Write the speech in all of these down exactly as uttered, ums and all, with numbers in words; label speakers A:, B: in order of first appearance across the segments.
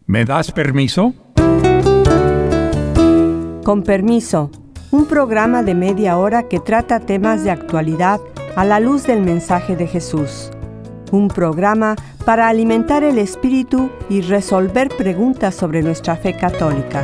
A: ¿Me das permiso?
B: Con permiso, un programa de media hora que trata temas de actualidad a la luz del mensaje de Jesús. Un programa para alimentar el espíritu y resolver preguntas sobre nuestra fe católica.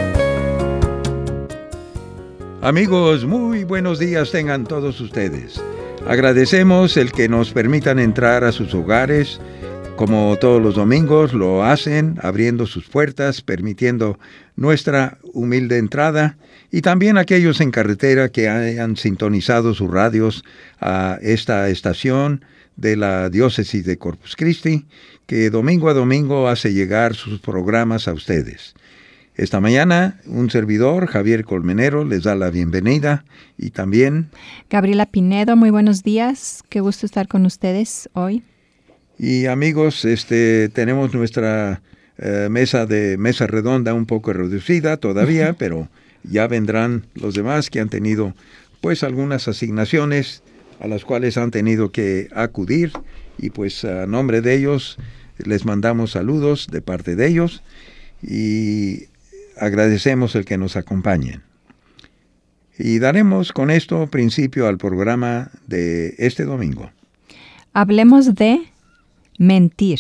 C: Amigos, muy buenos días tengan todos ustedes. Agradecemos el que nos permitan entrar a sus hogares, como todos los domingos lo hacen, abriendo sus puertas, permitiendo nuestra humilde entrada, y también aquellos en carretera que hayan sintonizado sus radios a esta estación de la Diócesis de Corpus Christi, que domingo a domingo hace llegar sus programas a ustedes. Esta mañana, un servidor, Javier Colmenero, les da la bienvenida, y también
D: Gabriela Pinedo, muy buenos días, qué gusto estar con ustedes hoy.
C: Y amigos, este, tenemos nuestra eh, mesa de mesa redonda un poco reducida todavía, uh-huh. pero ya vendrán los demás que han tenido pues algunas asignaciones a las cuales han tenido que acudir, y pues a nombre de ellos les mandamos saludos de parte de ellos y agradecemos el que nos acompañen. Y daremos con esto principio al programa de este domingo.
D: Hablemos de mentir.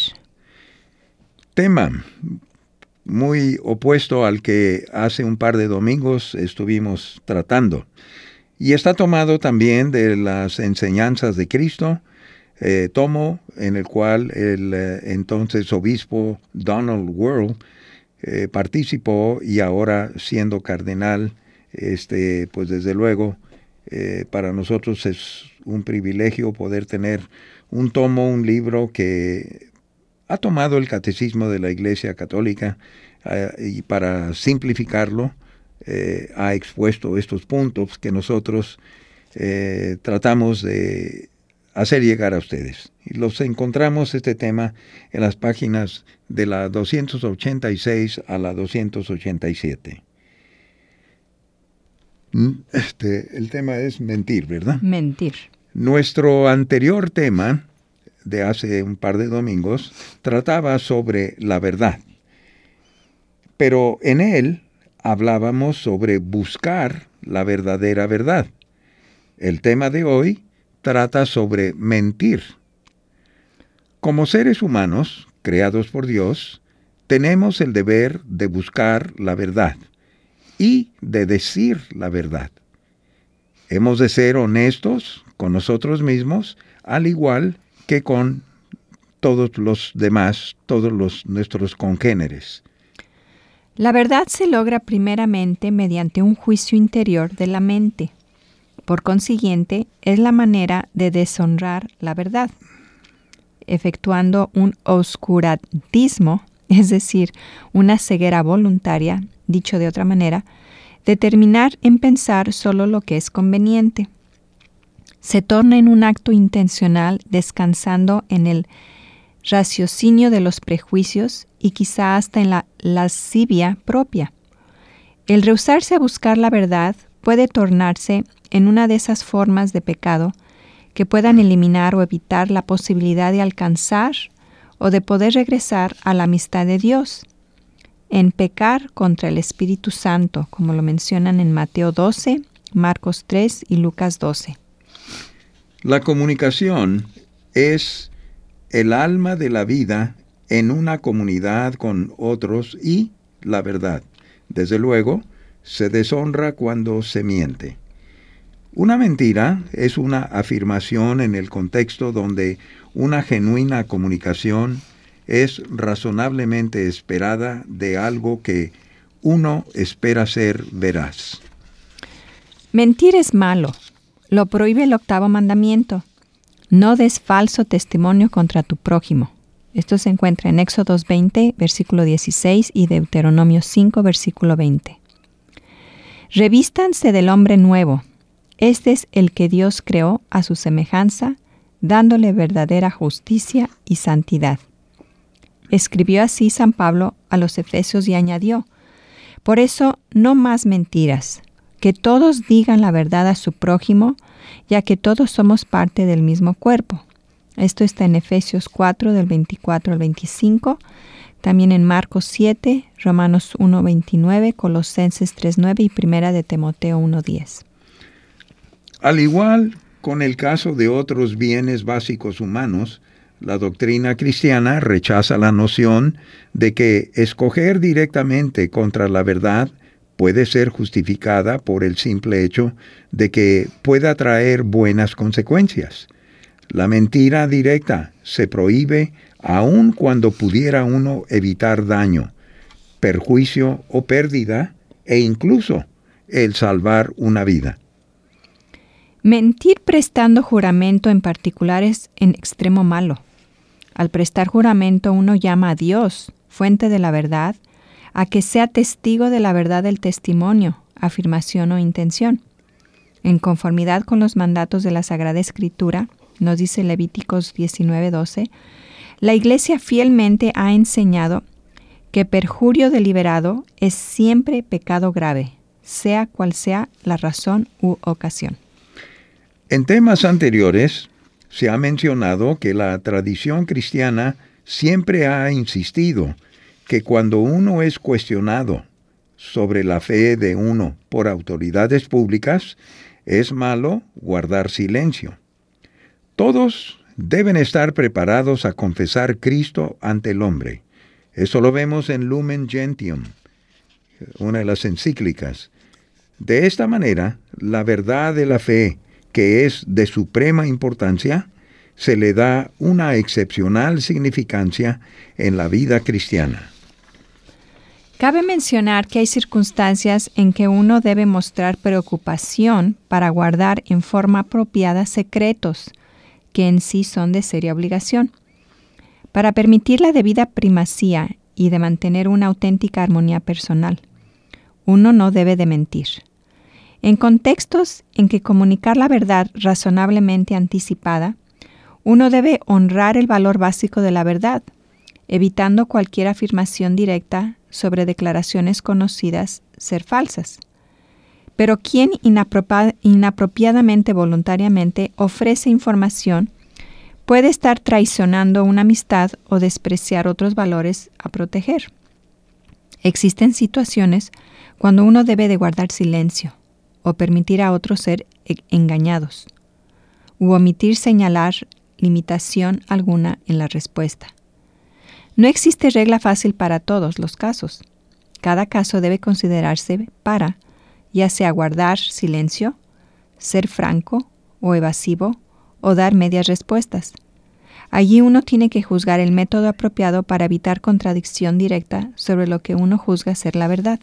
C: Tema muy opuesto al que hace un par de domingos estuvimos tratando. Y está tomado también de las enseñanzas de Cristo, eh, tomo en el cual el eh, entonces obispo Donald Wuerl eh, participó, y ahora siendo cardenal, este, pues desde luego eh, para nosotros es un privilegio poder tener un tomo, un libro que ha tomado el catecismo de la Iglesia Católica eh, y para simplificarlo eh, ha expuesto estos puntos que nosotros eh, tratamos de hacer llegar a ustedes. Y los encontramos, este tema, en las páginas de la doscientos ochenta y seis a la doscientos ochenta y siete. Este, el tema es mentir, ¿verdad?
D: Mentir.
C: Nuestro anterior tema, de hace un par de domingos, trataba sobre la verdad. Pero en él hablábamos sobre buscar la verdadera verdad. El tema de hoy trata sobre mentir. Como seres humanos, creados por Dios, tenemos el deber de buscar la verdad y de decir la verdad. Hemos de ser honestos con nosotros mismos, al igual que con todos los demás, todos los, nuestros congéneres.
D: La verdad se logra primeramente mediante un juicio interior de la mente. Por consiguiente, es la manera de deshonrar la verdad, efectuando un oscurantismo, es decir, una ceguera voluntaria, dicho de otra manera, determinar en pensar solo lo que es conveniente. Se torna en un acto intencional descansando en el raciocinio de los prejuicios y quizá hasta en la lascivia propia. El rehusarse a buscar la verdad puede tornarse en una de esas formas de pecado que puedan eliminar o evitar la posibilidad de alcanzar o de poder regresar a la amistad de Dios, en pecar contra el Espíritu Santo, como lo mencionan en Mateo doce, Marcos tres y Lucas doce.
C: La comunicación es el alma de la vida en una comunidad con otros y la verdad. Desde luego, se deshonra cuando se miente. Una mentira es una afirmación en el contexto donde una genuina comunicación es razonablemente esperada de algo que uno espera ser veraz.
D: Mentir es malo. Lo prohíbe el octavo mandamiento. No des falso testimonio contra tu prójimo. Esto se encuentra en Éxodo veinte, versículo dieciséis, y Deuteronomio cinco, versículo veinte. Revístanse del hombre nuevo. Este es el que Dios creó a su semejanza, dándole verdadera justicia y santidad. Escribió así San Pablo a los Efesios y añadió: por eso, no más mentiras, que todos digan la verdad a su prójimo, ya que todos somos parte del mismo cuerpo. Esto está en Efesios cuatro, del veinticuatro al veinticinco, También en Marcos siete, Romanos uno veintinueve, Colosenses tres nueve y Primera de Timoteo uno diez.
C: Al igual con el caso de otros bienes básicos humanos, la doctrina cristiana rechaza la noción de que escoger directamente contra la verdad puede ser justificada por el simple hecho de que pueda traer buenas consecuencias. La mentira directa se prohíbe aun cuando pudiera uno evitar daño, perjuicio o pérdida, e incluso el salvar una vida.
D: Mentir prestando juramento en particular es en extremo malo. Al prestar juramento uno llama a Dios, fuente de la verdad, a que sea testigo de la verdad del testimonio, afirmación o intención. En conformidad con los mandatos de la Sagrada Escritura, nos dice Levíticos diecinueve doce, la Iglesia fielmente ha enseñado que perjurio deliberado es siempre pecado grave, sea cual sea la razón u ocasión.
C: En temas anteriores se ha mencionado que la tradición cristiana siempre ha insistido que cuando uno es cuestionado sobre la fe de uno por autoridades públicas, es malo guardar silencio. Todos deben estar preparados a confesar Cristo ante el hombre. Eso lo vemos en Lumen Gentium, una de las encíclicas. De esta manera, la verdad de la fe, que es de suprema importancia, se le da una excepcional significancia en la vida cristiana.
D: Cabe mencionar que hay circunstancias en que uno debe mostrar preocupación para guardar en forma apropiada secretos, que en sí son de seria obligación. Para permitir la debida primacía y de mantener una auténtica armonía personal, uno no debe de mentir. En contextos en que comunicar la verdad razonablemente anticipada, uno debe honrar el valor básico de la verdad, evitando cualquier afirmación directa sobre declaraciones conocidas ser falsas. Pero quien inapropia- inapropiadamente, voluntariamente, ofrece información puede estar traicionando una amistad o despreciar otros valores a proteger. Existen situaciones cuando uno debe de guardar silencio o permitir a otros ser e- engañados, u omitir señalar limitación alguna en la respuesta. No existe regla fácil para todos los casos. Cada caso debe considerarse para, ya sea guardar silencio, ser franco o evasivo, o dar medias respuestas. Allí uno tiene que juzgar el método apropiado para evitar contradicción directa sobre lo que uno juzga ser la verdad.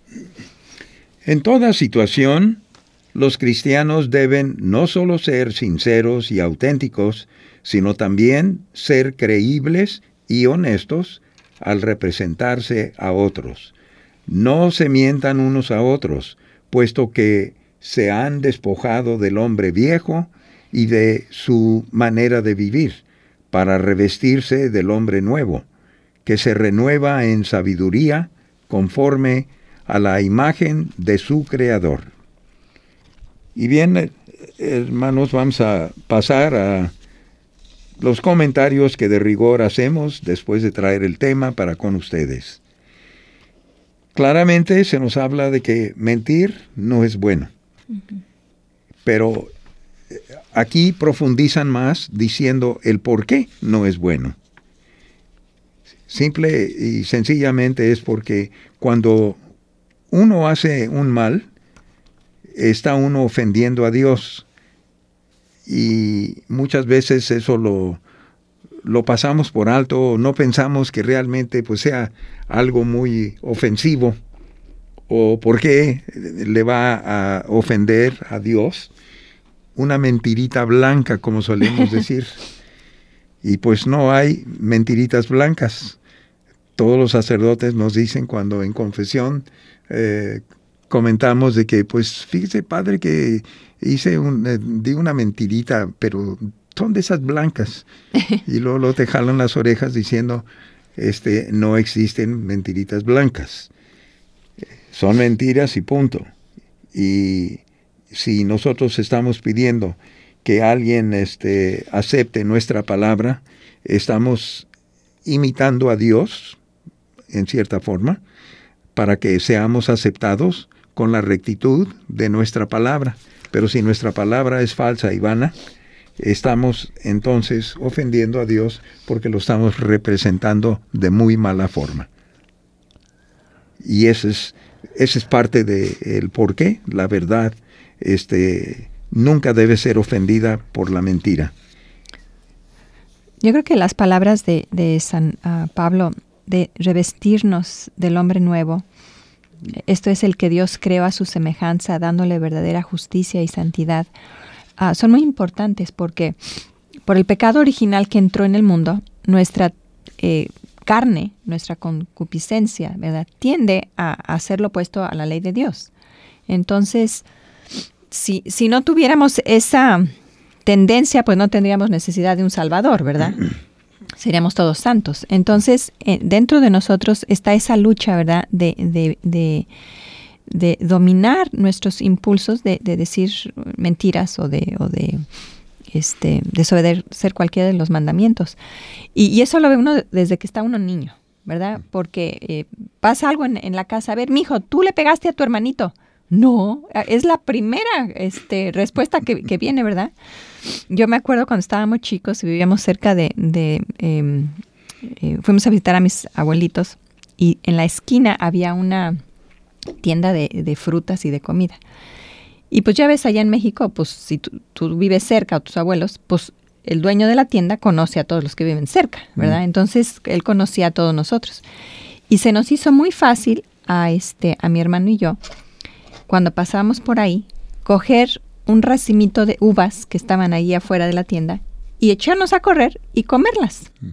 C: En toda situación, los cristianos deben no solo ser sinceros y auténticos, sino también ser creíbles y honestos al representarse a otros. No se mientan unos a otros, puesto que se han despojado del hombre viejo y de su manera de vivir, para revestirse del hombre nuevo, que se renueva en sabiduría conforme a la imagen de su Creador. Y bien, hermanos, vamos a pasar a los comentarios que de rigor hacemos después de traer el tema para con ustedes. Claramente se nos habla de que mentir no es bueno. Uh-huh. Pero aquí profundizan más diciendo el por qué no es bueno. Simple y sencillamente es porque cuando uno hace un mal, está uno ofendiendo a Dios. Y muchas veces eso lo, lo pasamos por alto, no pensamos que realmente pues, sea algo muy ofensivo, o por qué le va a ofender a Dios. Una mentirita blanca, como solemos decir. Y pues no hay mentiritas blancas. Todos los sacerdotes nos dicen cuando en confesión eh, comentamos de que, pues fíjese, padre, que hice un, eh, di una mentirita, pero son de esas blancas. Y luego, luego te jalan las orejas diciendo, este, no existen mentiritas blancas. Son mentiras y punto. Y si nosotros estamos pidiendo que alguien este, acepte nuestra palabra, estamos imitando a Dios, en cierta forma, para que seamos aceptados con la rectitud de nuestra palabra. Pero si nuestra palabra es falsa y vana, estamos entonces ofendiendo a Dios porque lo estamos representando de muy mala forma. Y ese es, ese es parte del por qué la verdad este, nunca debe ser ofendida por la mentira.
D: Yo creo que las palabras de, de San uh, Pablo, de revestirnos del hombre nuevo, esto es el que Dios creó a su semejanza, dándole verdadera justicia y santidad, uh, son muy importantes porque por el pecado original que entró en el mundo, nuestra eh, carne, nuestra concupiscencia, ¿verdad?, tiende a, a ser lo opuesto a la ley de Dios. Entonces, si, si no tuviéramos esa tendencia, pues no tendríamos necesidad de un Salvador, ¿verdad? Seríamos todos santos. Entonces, eh, dentro de nosotros está esa lucha, ¿verdad?, de, de, de, de dominar nuestros impulsos, de, de decir mentiras o de, o de este, desobedecer cualquiera de los mandamientos. Y, y eso lo ve uno desde que está uno niño, ¿verdad? Porque eh, pasa algo en, en la casa. A ver, mijo, ¿tú le pegaste a tu hermanito? No, es la primera este, respuesta que, que viene, ¿verdad? Yo me acuerdo cuando estábamos chicos y vivíamos cerca de... de eh, eh, fuimos a visitar a mis abuelitos y en la esquina había una tienda de, de frutas y de comida. Y pues ya ves, allá en México, pues si tú, tú vives cerca o tus abuelos, pues el dueño de la tienda conoce a todos los que viven cerca, ¿verdad? Mm. Entonces él conocía a todos nosotros. Y se nos hizo muy fácil a, este, a mi hermano y yo, cuando pasábamos por ahí, coger un racimito de uvas que estaban ahí afuera de la tienda y echarnos a correr y comerlas. Mm.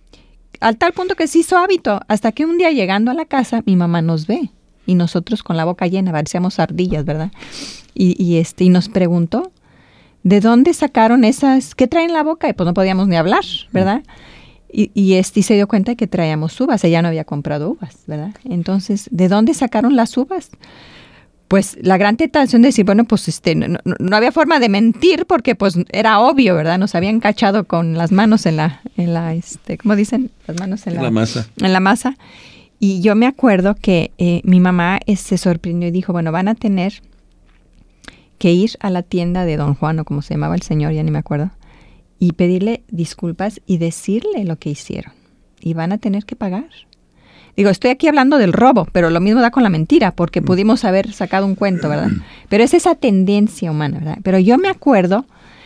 D: Al tal punto que se hizo hábito, hasta que un día llegando a la casa, mi mamá nos ve y nosotros con la boca llena, parecíamos ardillas, ¿verdad? Y, y, este, y nos preguntó, ¿de dónde sacaron esas? ¿Qué traen en la boca? Y pues no podíamos ni hablar, ¿verdad? Y, y, este, y se dio cuenta de que traíamos uvas. Ella no había comprado uvas, ¿verdad? Entonces, ¿de dónde sacaron las uvas? Pues la gran tentación de decir, bueno, pues este, no, no, no había forma de mentir porque pues era obvio, ¿verdad? Nos habían cachado con las manos en la, en la, este, ¿cómo dicen? Las manos en, en la,
C: la masa.
D: En la masa. Y yo me acuerdo que eh, mi mamá eh, se sorprendió y dijo, bueno, van a tener que ir a la tienda de Don Juan, o como se llamaba el señor, ya ni me acuerdo, y pedirle disculpas y decirle lo que hicieron. Y van a tener que pagar. Digo, estoy aquí hablando del robo, pero lo mismo da con la mentira, porque pudimos haber sacado un cuento, ¿verdad? Pero es esa tendencia humana, ¿verdad? Pero yo me acuerdo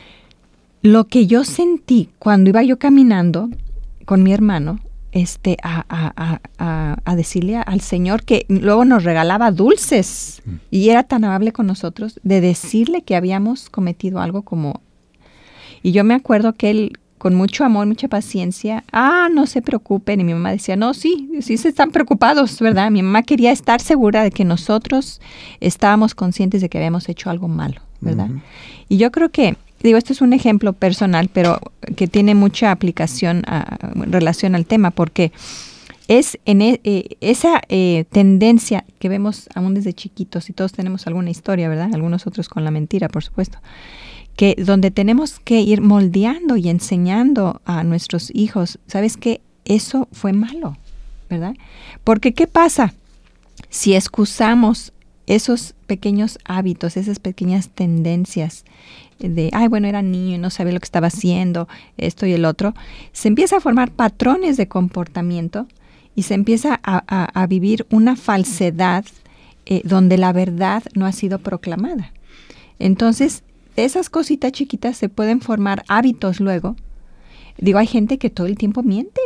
D: lo que yo sentí cuando iba yo caminando con mi hermano, este, a, a, a, a decirle al Señor que luego nos regalaba dulces y era tan amable con nosotros, de decirle que habíamos cometido algo como... Y yo me acuerdo que él, con mucho amor, mucha paciencia, ah, no se preocupen. Y mi mamá decía, no, sí, sí se están preocupados, ¿verdad? Mi mamá quería estar segura de que nosotros estábamos conscientes de que habíamos hecho algo malo, ¿verdad? Uh-huh. Y yo creo que, digo, esto es un ejemplo personal, pero que tiene mucha aplicación, a, en relación al tema, porque es en e, eh, esa eh, tendencia que vemos aún desde chiquitos, y todos tenemos alguna historia, ¿verdad? Algunos otros con la mentira, por supuesto, que donde tenemos que ir moldeando y enseñando a nuestros hijos, ¿sabes qué? Eso fue malo, ¿verdad? Porque ¿qué pasa si excusamos esos pequeños hábitos, esas pequeñas tendencias de, ay, bueno, era niño y no sabía lo que estaba haciendo, esto y el otro? Se empieza a formar patrones de comportamiento y se empieza a, a, a vivir una falsedad eh, donde la verdad no ha sido proclamada. Entonces, esas cositas chiquitas se pueden formar hábitos luego. Digo, hay gente que todo el tiempo miente,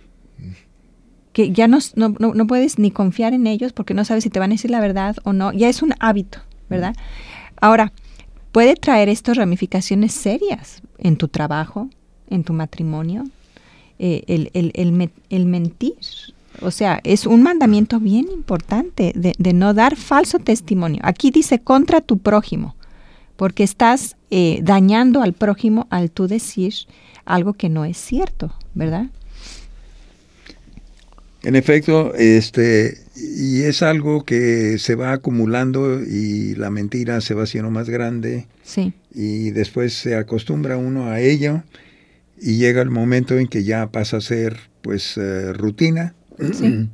D: que ya no, no, no puedes ni confiar en ellos porque no sabes si te van a decir la verdad o no. Ya es un hábito, ¿verdad? Ahora, puede traer esto ramificaciones serias en tu trabajo, en tu matrimonio, eh, el, el, el, el mentir. O sea, es un mandamiento bien importante de, de no dar falso testimonio. Aquí dice contra tu prójimo, porque estás eh, dañando al prójimo al tú decir algo que no es cierto, ¿verdad?
C: En efecto, este, y es algo que se va acumulando y la mentira se va haciendo más grande.
D: Sí.
C: Y después se acostumbra uno a ello y llega el momento en que ya pasa a ser, pues, uh, rutina.
D: Sí. Uh-huh.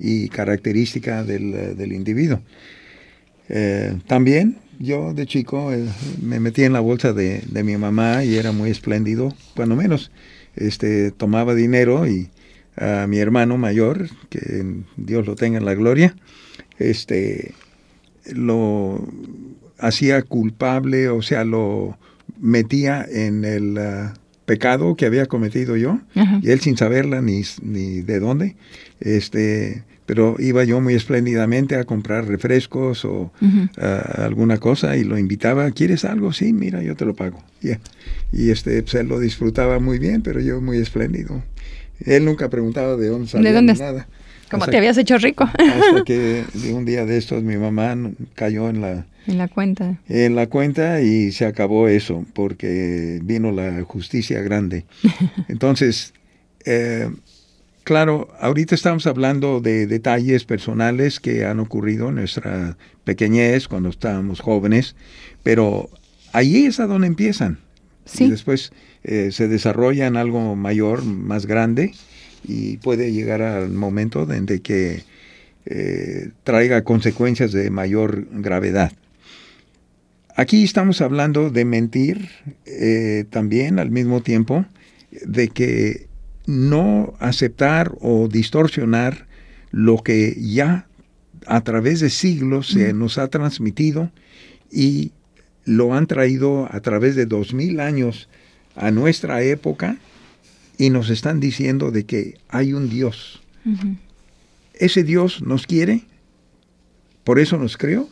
C: y característica del, del individuo. Eh, también yo de chico eh, me metí en la bolsa de, de mi mamá y era muy espléndido, cuando menos. Este, tomaba dinero y a mi hermano mayor, que Dios lo tenga en la gloria, este, lo hacía culpable, o sea, lo metía en el uh, pecado que había cometido yo, uh-huh. y él sin saberla ni, ni de dónde, este, pero iba yo muy espléndidamente a comprar refrescos o uh-huh. uh, alguna cosa y lo invitaba, ¿quieres algo? Sí, mira, yo te lo pago. Yeah. Y este, pues, él lo disfrutaba muy bien, pero yo muy espléndido. Él nunca preguntaba de dónde salía, ¿de dónde? Ni nada.
D: ¿Cómo te habías hecho rico?
C: Hasta que de un día de estos mi mamá cayó en la...
D: En la cuenta.
C: En la cuenta y se acabó eso, porque vino la justicia grande. Entonces, eh, claro, ahorita estamos hablando de detalles personales que han ocurrido en nuestra pequeñez, cuando estábamos jóvenes, pero ahí es a donde empiezan. Sí. Y después eh, se desarrolla en algo mayor, más grande, y puede llegar al momento de que eh, traiga consecuencias de mayor gravedad. Aquí estamos hablando de mentir eh, también al mismo tiempo, de que no aceptar o distorsionar lo que ya a través de siglos se mm. nos ha transmitido y lo han traído a través de dos mil años a nuestra época y nos están diciendo de que hay un Dios. Uh-huh. Ese Dios nos quiere, por eso nos creó.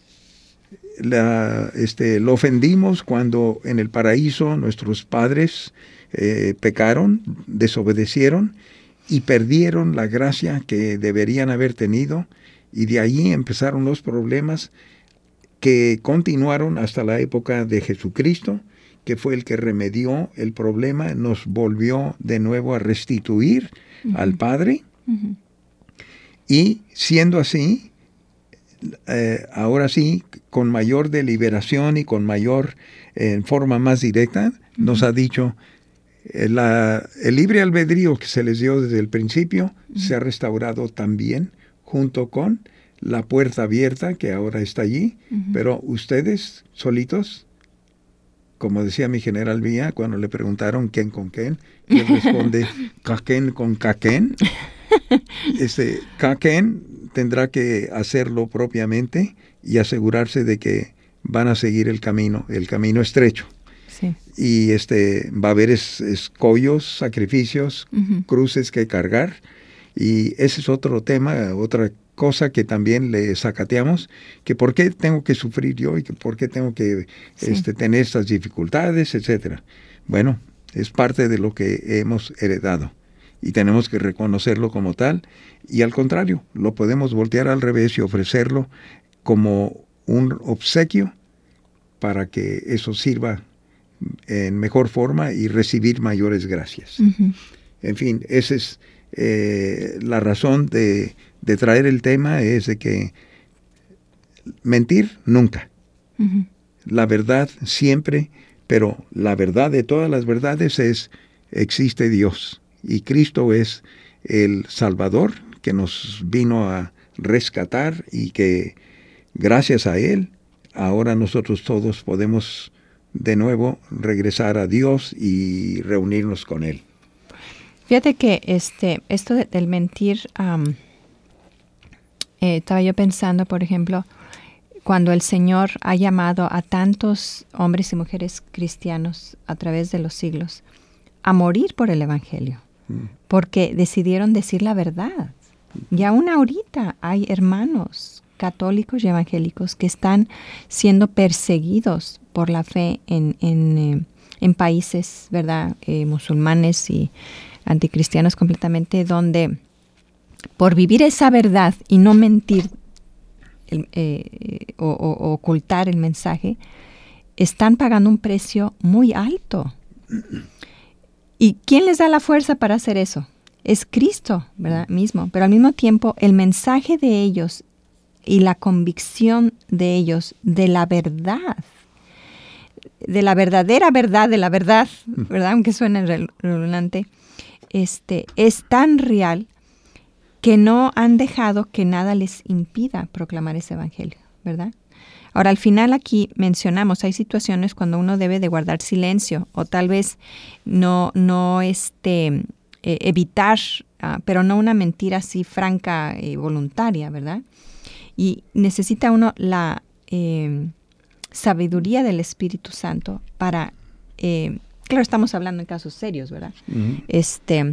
C: La, este, lo ofendimos cuando en el paraíso nuestros padres eh, pecaron, desobedecieron y perdieron la gracia que deberían haber tenido, y de ahí empezaron los problemas que continuaron hasta la época de Jesucristo, que fue el que remedió el problema, nos volvió de nuevo a restituir uh-huh. al Padre, uh-huh. y siendo así, eh, ahora sí, con mayor deliberación y con mayor, eh, en forma más directa, uh-huh. nos ha dicho, eh, la, el libre albedrío que se les dio desde el principio, uh-huh. se ha restaurado también, junto con la puerta abierta que ahora está allí, uh-huh. pero ustedes solitos, como decía mi general Villa, cuando le preguntaron quién con quién, y él responde, caquén con caquén. Este, caquén tendrá que hacerlo propiamente y asegurarse de que van a seguir el camino, el camino estrecho. Sí. Y este, va a haber es, escollos, sacrificios, uh-huh. cruces que cargar, y ese es otro tema, otra cosa que también le sacateamos, que por qué tengo que sufrir yo y que por qué tengo que sí. este, tener estas dificultades, etcétera. Bueno, es parte de lo que hemos heredado y tenemos que reconocerlo como tal, y al contrario, lo podemos voltear al revés y ofrecerlo como un obsequio para que eso sirva en mejor forma y recibir mayores gracias. Uh-huh. En fin, esa es eh, la razón de de traer el tema, es de que mentir nunca. Uh-huh. La verdad siempre, pero la verdad de todas las verdades es, existe Dios, y Cristo es el Salvador que nos vino a rescatar, y que gracias a Él, ahora nosotros todos podemos de nuevo regresar a Dios y reunirnos con Él.
D: Fíjate que este, esto de, del mentir... Um, Eh, estaba yo pensando, por ejemplo, cuando el Señor ha llamado a tantos hombres y mujeres cristianos a través de los siglos a morir por el Evangelio, mm. porque decidieron decir la verdad. Y aún ahorita hay hermanos católicos y evangélicos que están siendo perseguidos por la fe en, en, eh, en países, ¿verdad?, eh, musulmanes y anticristianos completamente, donde por vivir esa verdad y no mentir el, eh, o, o, o ocultar el mensaje, están pagando un precio muy alto. ¿Y quién les da la fuerza para hacer eso? Es Cristo, ¿verdad?, mismo. Pero al mismo tiempo, el mensaje de ellos y la convicción de ellos de la verdad, de la verdadera verdad, de la verdad, ¿verdad?, aunque suene redundante, este, es tan real que no han dejado que nada les impida proclamar ese evangelio, ¿verdad? Ahora, al final aquí mencionamos, hay situaciones cuando uno debe de guardar silencio o tal vez no, no este, eh, evitar, uh, pero no una mentira así franca y voluntaria, ¿verdad? Y necesita uno la eh, sabiduría del Espíritu Santo para, eh, claro, estamos hablando en casos serios, ¿verdad? Uh-huh. Este,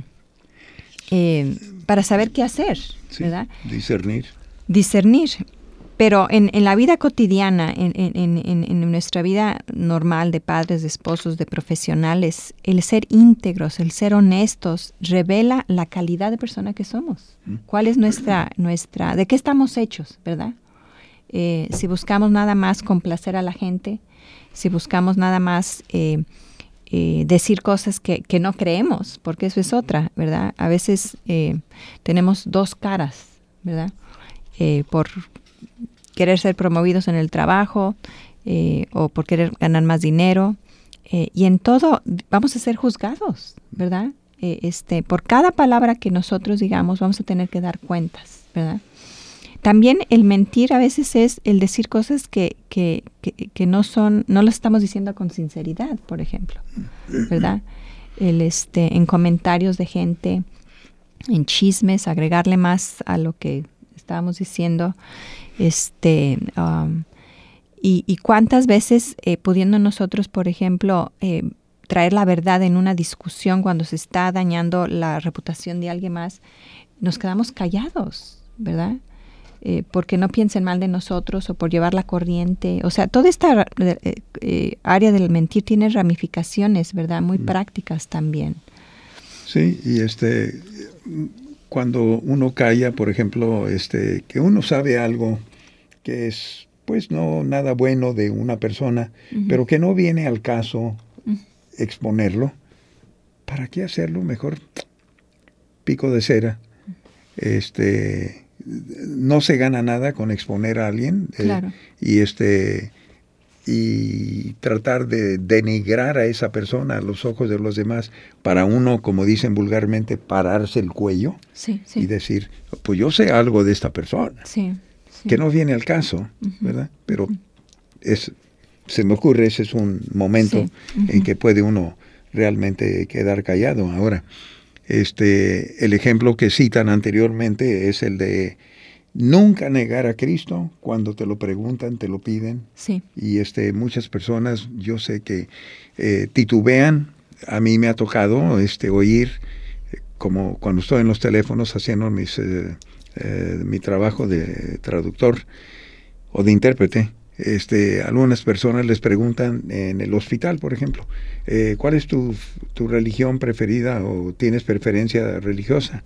D: eh, para saber qué hacer,
C: sí,
D: ¿verdad?
C: Discernir.
D: Discernir. Pero en, en la vida cotidiana, en, en, en, en nuestra vida normal de padres, de esposos, de profesionales, el ser íntegros, el ser honestos, revela la calidad de persona que somos. ¿Cuál es nuestra, nuestra, de qué estamos hechos, verdad? Eh, si buscamos nada más complacer a la gente, si buscamos nada más eh, eh, decir cosas que, que no creemos, porque eso es otra, ¿verdad? A veces eh, tenemos dos caras, ¿verdad? Eh, por querer ser promovidos en el trabajo eh, o por querer ganar más dinero. Eh, y en todo vamos a ser juzgados, ¿verdad? Eh, este, por cada palabra que nosotros digamos vamos a tener que dar cuentas, ¿verdad? También el mentir a veces es el decir cosas que, que, que, que no son, no las estamos diciendo con sinceridad, por ejemplo, ¿verdad? El, este, en comentarios de gente, en chismes, agregarle más a lo que estábamos diciendo. Este, um, y, y cuántas veces eh, pudiendo nosotros, por ejemplo, eh, traer la verdad en una discusión cuando se está dañando la reputación de alguien más, nos quedamos callados, ¿verdad? Eh, porque no piensen mal de nosotros o por llevar la corriente. O sea, toda esta eh, eh, área del mentir tiene ramificaciones, ¿verdad? Muy mm. prácticas también.
C: Sí, y este... cuando uno calla, por ejemplo, este, que uno sabe algo que es, pues, no nada bueno de una persona, uh-huh. pero que no viene al caso uh-huh. exponerlo, ¿para qué hacerlo? Mejor pico de cera. Este, no se gana nada con exponer a alguien
D: claro.
C: eh, y este y tratar de denigrar a esa persona a los ojos de los demás para uno, como dicen vulgarmente, pararse el cuello
D: sí, sí.
C: y decir, pues yo sé algo de esta persona,
D: sí, sí.
C: que no viene al caso, uh-huh. ¿verdad? Pero uh-huh. es, se me ocurre, ese es un momento sí. uh-huh. en que puede uno realmente quedar callado. Ahora, este, el ejemplo que citan anteriormente es el de nunca negar a Cristo cuando te lo preguntan, te lo piden.
D: Sí.
C: Y este, muchas personas, yo sé que eh, titubean. A mí me ha tocado este, oír, eh, como cuando estoy en los teléfonos haciendo mis, eh, eh, mi trabajo de traductor o de intérprete. Este, algunas personas les preguntan en el hospital, por ejemplo, eh, ¿cuál es tu, tu religión preferida o tienes preferencia religiosa?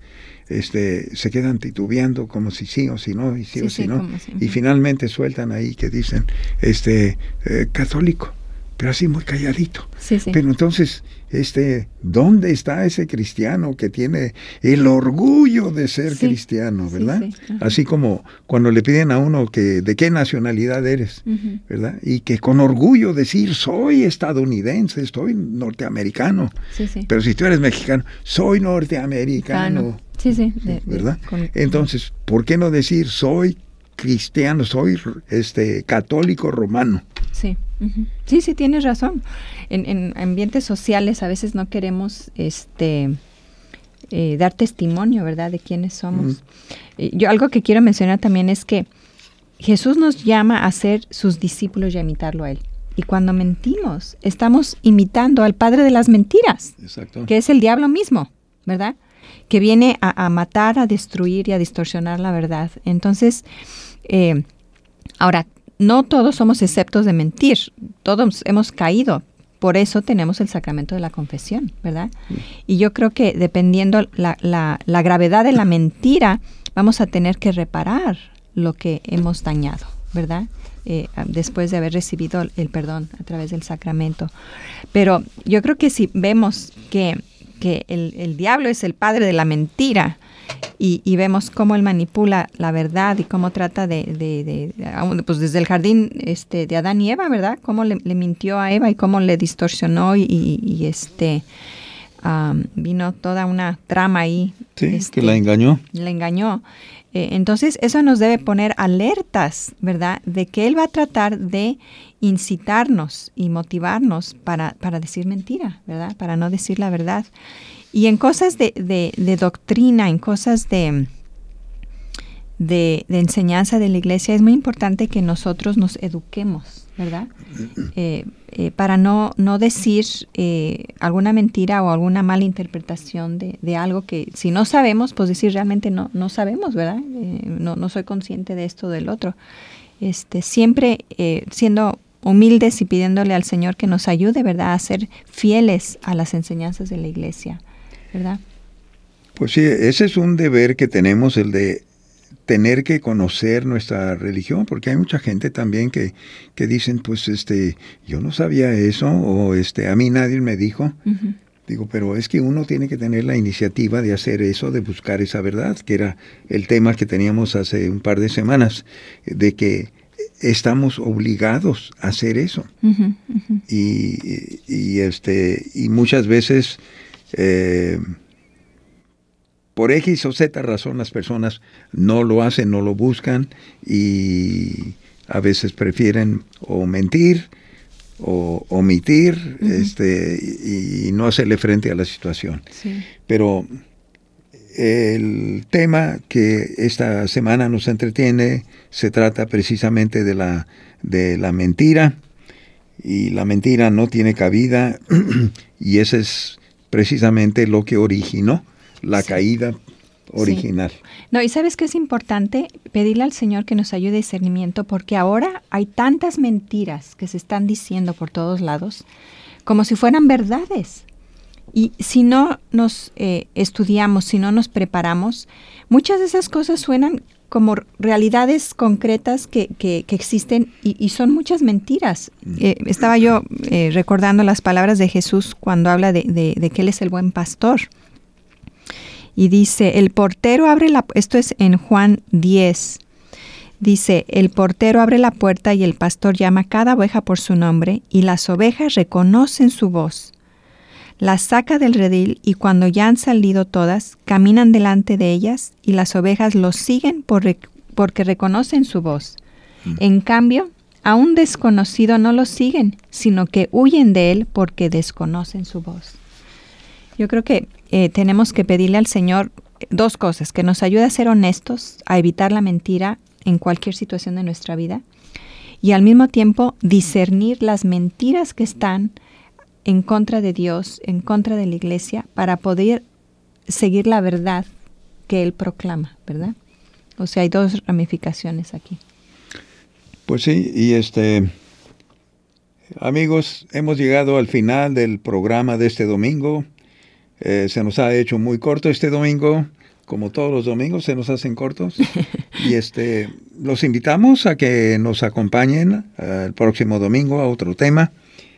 C: Este, se quedan titubeando como si sí o si no, y sí, sí o si sí, no, si. y finalmente sueltan ahí que dicen, este, eh, católico, pero así muy calladito.
D: Sí, sí.
C: Pero entonces, este, ¿dónde está ese cristiano que tiene el orgullo de ser sí. cristiano, verdad? Sí, sí. Así como cuando le piden a uno que de qué nacionalidad eres, uh-huh. ¿verdad? Y que con orgullo decir, soy estadounidense, soy norteamericano.
D: Sí, sí.
C: Pero si tú eres mexicano, soy norteamericano.
D: Mexicano. Sí, sí. De,
C: ¿verdad?
D: De, con,
C: entonces, ¿por qué no decir, soy cristiano, soy este católico romano?
D: Sí, uh-huh. sí, sí, tienes razón. En, en ambientes sociales a veces no queremos este eh, dar testimonio, ¿verdad?, de quiénes somos. Uh-huh. Eh, yo algo que quiero mencionar también es que Jesús nos llama a ser sus discípulos y a imitarlo a Él. Y cuando mentimos, estamos imitando al padre de las mentiras,
C: Exacto.
D: que es el diablo mismo, ¿verdad?, que viene a, a matar, a destruir y a distorsionar la verdad. Entonces, eh, ahora, no todos somos exceptos de mentir, todos hemos caído, por eso tenemos el sacramento de la confesión, ¿verdad? Sí. Y yo creo que dependiendo la, la, la gravedad de la mentira, vamos a tener que reparar lo que hemos dañado, ¿verdad? Eh, después de haber recibido el perdón a través del sacramento. Pero yo creo que si vemos que, que el, el diablo es el padre de la mentira, Y, y vemos cómo él manipula la verdad y cómo trata de, de, de, de pues desde el jardín este, de Adán y Eva, ¿verdad? Cómo le, le mintió a Eva y cómo le distorsionó y, y, y este um, vino toda una trama ahí.
C: Sí,
D: este,
C: que la engañó.
D: La engañó. Eh, entonces, eso nos debe poner alertas, ¿verdad? De que él va a tratar de incitarnos y motivarnos para, para decir mentira, ¿verdad? Para no decir la verdad. Y en cosas de, de, de doctrina, en cosas de, de, de enseñanza de la iglesia, es muy importante que nosotros nos eduquemos, ¿verdad? Eh, eh, para no, no decir eh, alguna mentira o alguna mala interpretación de, de algo que si no sabemos, pues decir realmente no, no sabemos, ¿verdad? Eh, no, no soy consciente de esto o del otro. Este, siempre eh, siendo humildes y pidiéndole al Señor que nos ayude, ¿verdad? A ser fieles a las enseñanzas de la iglesia, ¿verdad?
C: Pues sí, ese es un deber que tenemos, el de tener que conocer nuestra religión, porque hay mucha gente también que, que dicen, pues, este, yo no sabía eso, o este, a mí nadie me dijo. Uh-huh. Digo, pero es que uno tiene que tener la iniciativa de hacer eso, de buscar esa verdad, que era el tema que teníamos hace un par de semanas, de que estamos obligados a hacer eso. Uh-huh, uh-huh. Y, y, este, y muchas veces, eh, por X o Z razón, las personas no lo hacen, no lo buscan, y a veces prefieren o mentir o omitir, uh-huh. este, y, y no hacerle frente a la situación. Sí. Pero el tema que esta semana nos entretiene se trata precisamente de la, de la mentira, y la mentira no tiene cabida, y ese es precisamente lo que originó la sí. caída original. Sí.
D: No, y ¿sabes qué es importante? Pedirle al Señor que nos ayude a discernimiento, porque ahora hay tantas mentiras que se están diciendo por todos lados, como si fueran verdades. Y si no nos eh, estudiamos, si no nos preparamos, muchas de esas cosas suenan como realidades concretas que, que, que existen y, y son muchas mentiras. Eh, estaba yo eh, recordando las palabras de Jesús cuando habla de, de, de que Él es el buen pastor. Y dice, el portero abre la... Esto es en Juan diez. Dice, el portero abre la puerta y el pastor llama a cada oveja por su nombre y las ovejas reconocen su voz. Las saca del redil y cuando ya han salido todas, caminan delante de ellas y las ovejas los siguen por rec- porque reconocen su voz. Mm. En cambio, a un desconocido no lo siguen, sino que huyen de él porque desconocen su voz. Yo creo que eh, tenemos que pedirle al Señor dos cosas, que nos ayude a ser honestos, a evitar la mentira en cualquier situación de nuestra vida, y al mismo tiempo discernir las mentiras que están en contra de Dios, en contra de la iglesia, para poder seguir la verdad que Él proclama, ¿verdad? O sea, hay dos ramificaciones aquí.
C: Pues sí, y este, amigos, hemos llegado al final del programa de este domingo. Eh, se nos ha hecho muy corto este domingo, como todos los domingos se nos hacen cortos. Y este, los invitamos a que nos acompañen uh, el próximo domingo a otro tema.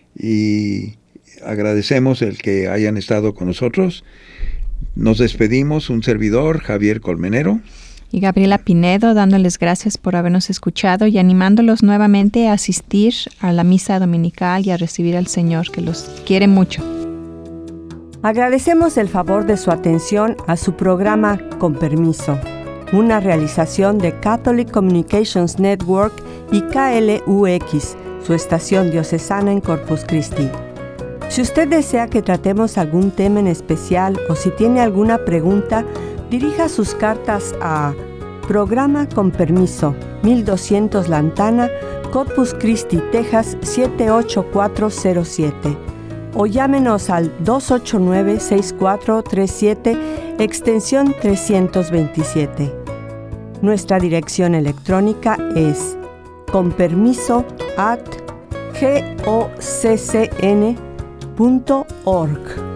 C: Y agradecemos el que hayan estado con nosotros. Nos despedimos, un servidor, Javier Colmenero.
D: Y Gabriela Pinedo, dándoles gracias por habernos escuchado y animándolos nuevamente a asistir a la misa dominical y a recibir al Señor, que los quiere mucho.
B: Agradecemos el favor de su atención a su programa Con Permiso, una realización de Catholic Communications Network y K L U X, su estación diocesana en Corpus Christi. Si usted desea que tratemos algún tema en especial o si tiene alguna pregunta, dirija sus cartas a Programa Con Permiso, mil doscientos Lantana, Corpus Christi, Texas siete ocho cuatro cero siete. O llámenos al dos ocho nueve, seis cuatro tres siete, extensión trescientos veintisiete. Nuestra dirección electrónica es conpermiso at goccn punto org.